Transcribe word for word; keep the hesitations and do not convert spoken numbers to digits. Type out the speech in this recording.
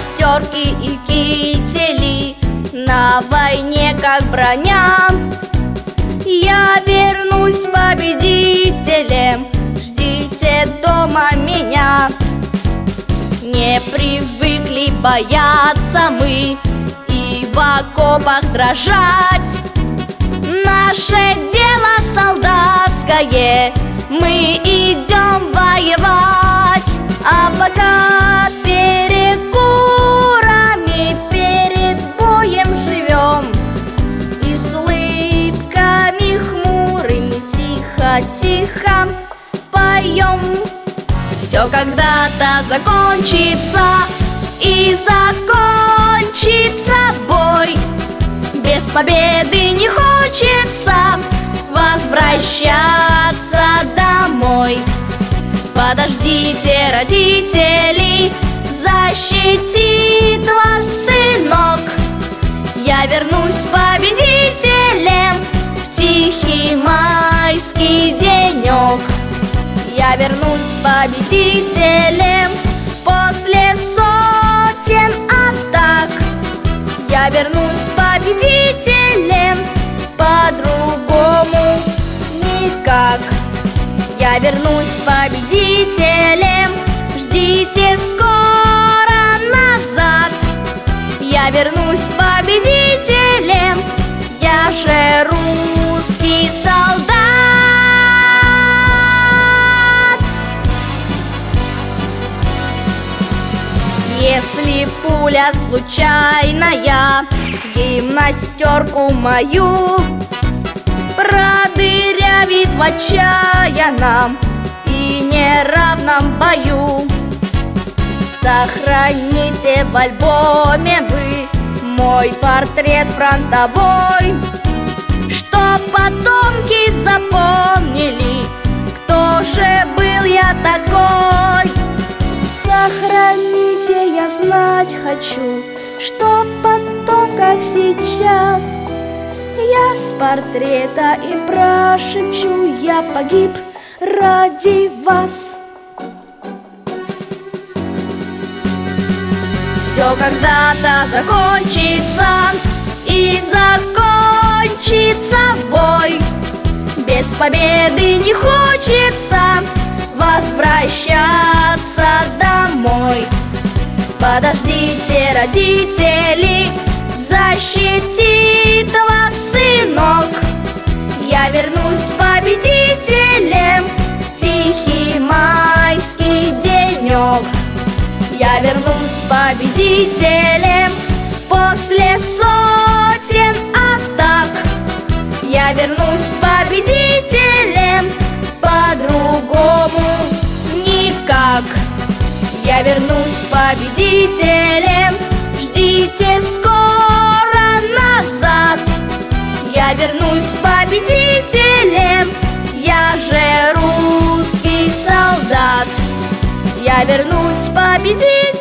гимнастерки и кители, на войне как броня. Я вернусь победителем, ждите дома меня. Не привыкли бояться мы и в окопах дрожать. Наше дело солдатское, мы идем воевать. А пока перекурами перед боем живем и с улыбками хмурыми тихо-тихо поем. Все когда-то закончится, и закончится бой. Без победы не хочется возвращаться домой. Подождите, родители, защитит вас сынок. Я вернусь победителем в тихий майский денек. Я вернусь победителем после сотен атак. Я вернусь победителем, по-другому никак. Я вернусь победителем, ждите скоро назад. Я вернусь победителем, я же русский солдат. Если пуля случайная гимнастерку мою продырявит в отчаянном и неравном бою, сохраните в альбоме вы мой портрет фронтовой, чтоб потомки запомнили, кто же был я такой. Сохраните, я знать хочу, что потом, как сейчас, я с портрета им прошепчу: я погиб ради вас. Все когда-то закончится, и закончится бой. Без победы не хочется возвращаться домой. Подождите, родители, защитит вас сынок. Я вернусь победителем в тихий майский денек. Я вернусь победителем после сотен атак. Я вернусь победителем, по-другому никак. Я вернусь победителем, ждите скоро назад. Я вернусь победителем, я же русский солдат. Я вернусь победителем.